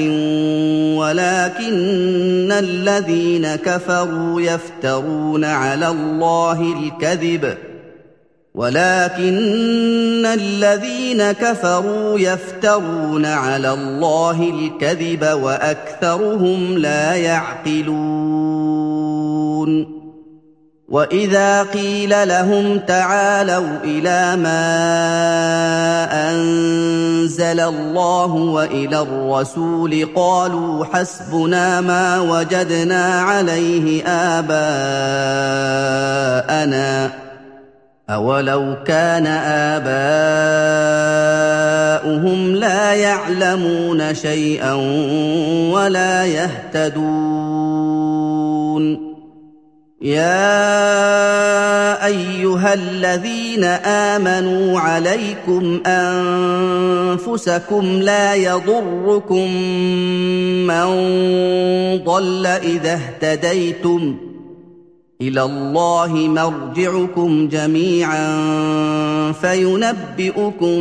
ولكن الذين كفروا يفترون على الله الكذب ولكن الذين كفروا يفترون على الله الكذب وأكثرهم لا يعقلون وإذا قيل لهم تعالوا إلى ما أنزل الله وإلى الرسول قالوا حسبنا ما وجدنا عليه آباءنا أولو كان آباؤهم لا يعلمون شيئا ولا يهتدون يا أيها الذين آمنوا عليكم أنفسكم لا يضركم من ضل إذا اهتديتم إلى الله مرجعكم جميعا فينبئكم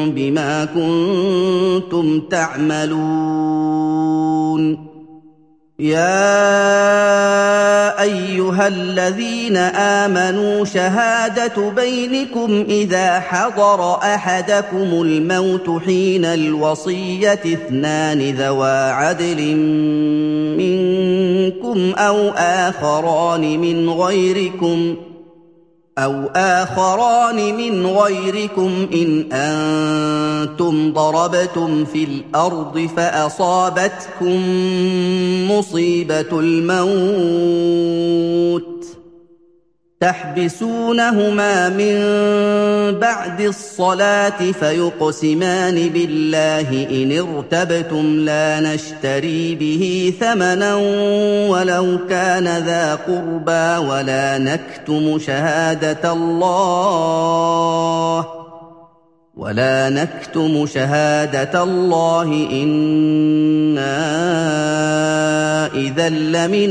بما كنتم تعملون يَا أَيُّهَا الَّذِينَ آمَنُوا شَهَادَةُ بَيْنِكُمْ إِذَا حَضَرَ أَحَدَكُمُ الْمَوْتُ حِينَ الْوَصِيَّةِ اثْنَانِ ذَوَا عَدْلٍ مِّنكُمْ أَوْ آخَرَانِ مِنْ غَيْرِكُمْ أَوْ آخَرَانِ مِنْ غَيْرِكُمْ إِنْ أَنتُمْ ضَرَبْتُمْ فِي الْأَرْضِ فَأَصَابَتْكُم مُّصِيبَةُ الْمَوْتِ تَحْبِسُونَهُمَا مِن بَعْدِ الصَّلَاةِ فَيُقْسِمَانِ بِاللَّهِ إِنِ ارْتَبْتُمْ لَا نَشْتَرِي بِهِ ثَمَنًا وَلَوْ كَانَ ذَا قُرْبَىٰ وَلَا نَكْتُمُ شَهَادَةَ اللَّهِ وَلَا نَكْتُمُ شَهَادَةَ اللَّهِ إِنَّا إِذًا لَّمِنَ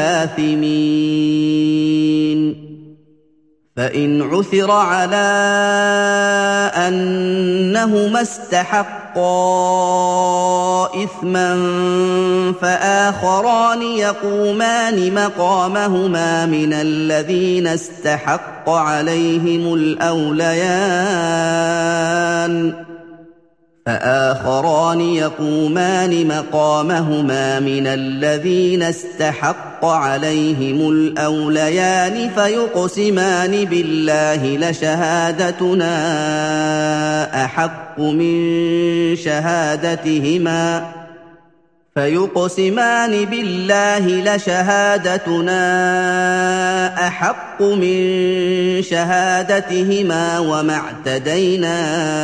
الْآثِمِينَ فَإِنْ عُثِرَ عَلَىٰ أَنَّهُمَا اسْتَحَقَّا إِثْمًا فَآخَرَانِ يَقُومَانِ مَقَامَهُمَا مِنَ الَّذِينَ اسْتَحَقَّ عَلَيْهِمُ الْأَوْلَيَانِ فآخران يقومان مقامهما من الذين استحق عليهم الأوليان فيقسمان بالله لشهادتنا أحق من شهادتهما فيقسمان بالله لشهادتنا أحق من شهادتهما وما اعتدينا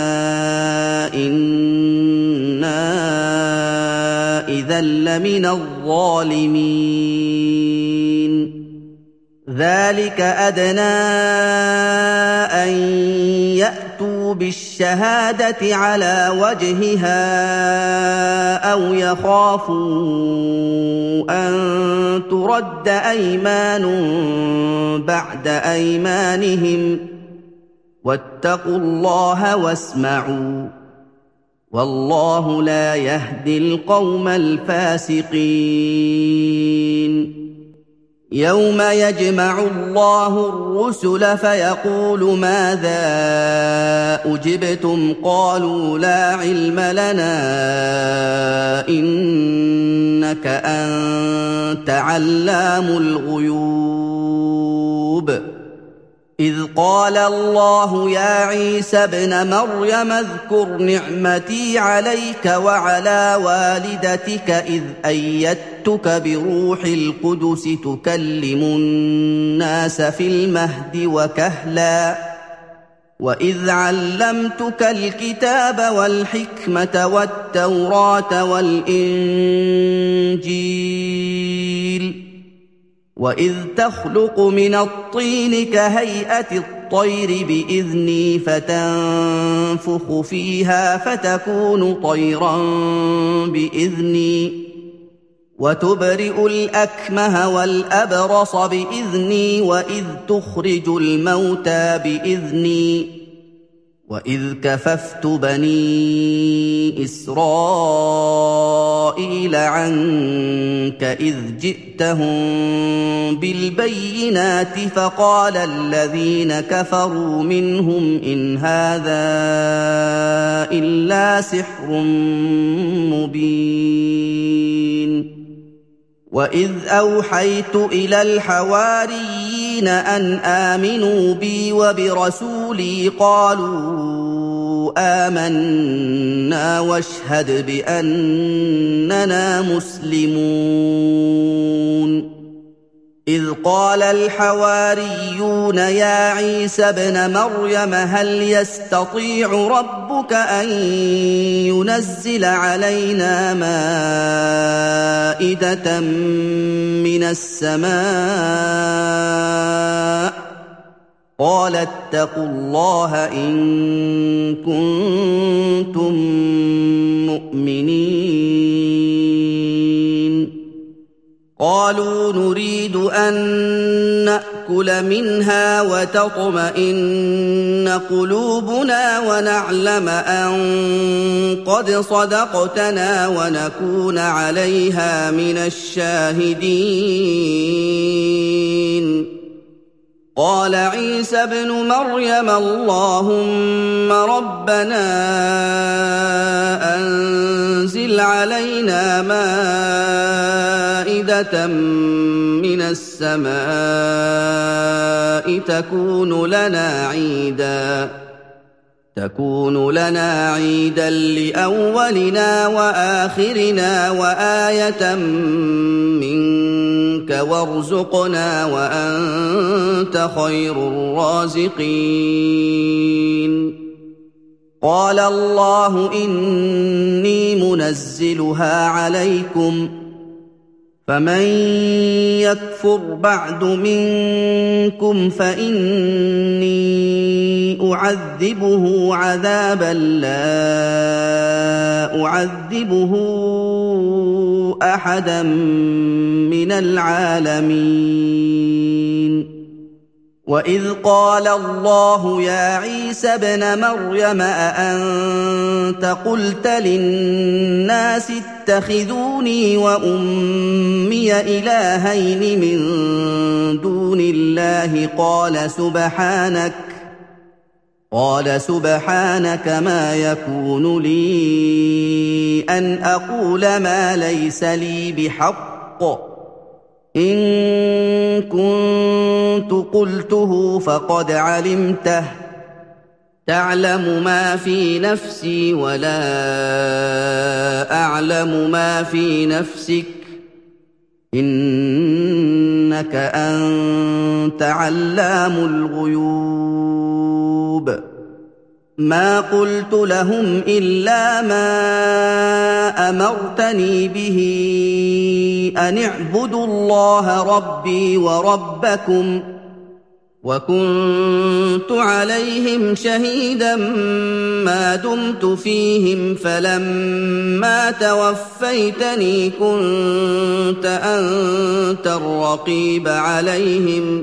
إنا إذا لمن الظالمين ذلك أدنى أن يأتوا بالشهادة على وجهها أو يخافوا أن ترد أيمان بعد أيمانهم واتقوا الله واسمعوا والله لا يهدي القوم الفاسقين يوم يجمع الله الرسل فيقول ماذا أجبتم قالوا لا علم لنا إنك أنت علام الغيوب إذ قال الله يا عيسى ابن مريم اذكر نعمتي عليك وعلى والدتك إذ أيدتك بروح القدس تكلم الناس في المهد وكهلا وإذ علمتك الكتاب والحكمة والتوراة والإنجيل وإذ تخلق من الطين كهيئة الطير بإذني فتنفخ فيها فتكون طيرا بإذني وتبرئ الأكمه والأبرص بإذني وإذ تخرج الموتى بإذني وإذ كففت بني إسرائيل عنك إذ جئتهم بالبينات فقال الذين كفروا منهم إن هذا إلا سحر مبين وإذ أوحيت إلى الحواريين أن آمنوا بي وبرسولي قالوا آمنا واشهد بأننا مسلمون إذ قال الحواريون يا عيسى ابن مريم هل يستطيع ربك أن ينزل علينا مائدة من السماء قال اتقوا الله إن كنتم مؤمنين قالوا نريد أن نأكل ناكل منها وتطمئن قلوبنا ونعلم أن قد صدقتنا ونكون عليها من الشاهدين. قال عيسى ابن مريم اللهم ربنا أنزل علينا مائدة من السماء تكون لنا عيداً تكون لنا عيداً لأولنا وآخرنا وآية منك وارزقنا وأنت خير الرازقين. قال الله إني منزلها عليكم فمن يكفر بعد منكم فإني أعذبه عذابا لا أعذبه أحدا من العالمين. وإذ قال الله يا عيسى ابن مريم أأنت قلت للناس اتخذوني وأمي إلهين من دون الله قال سبحانك قال سبحانك ما يكون لي أن أقول ما ليس لي بحق إن كنت قلته فقد علمته تعلم ما في نفسي ولا أعلم ما في نفسك إنك أنت علام الغيوب. ما قلت لهم إلا ما أمرتني به أن اعبدوا الله ربي وربكم وكنت عليهم شهيدا ما دمت فيهم فلما توفيتني كنت أنت الرقيب عليهم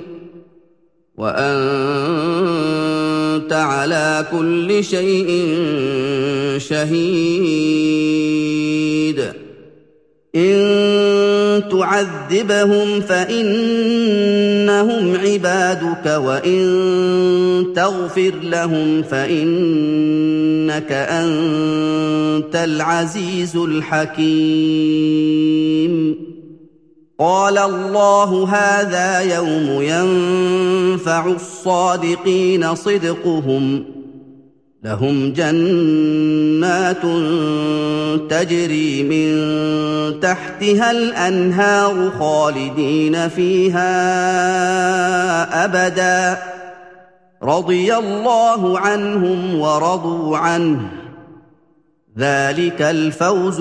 وأنت على كل شيء شهيد. إن تعذبهم فإنهم عبادك وإن تغفر لهم فإنك أنت العزيز الحكيم. قال الله هذا يوم ينفع الصادقين صدقهم لهم جنات تجري من تحتها الأنهار خالدين فيها أبدا رضي الله عنهم ورضوا عنه ذلك الفوز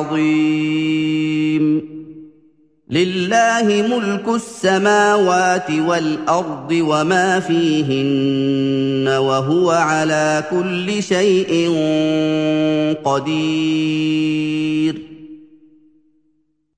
العظيم. لله ملك السماوات والأرض وما فيهن وهو على كل شيء قدير.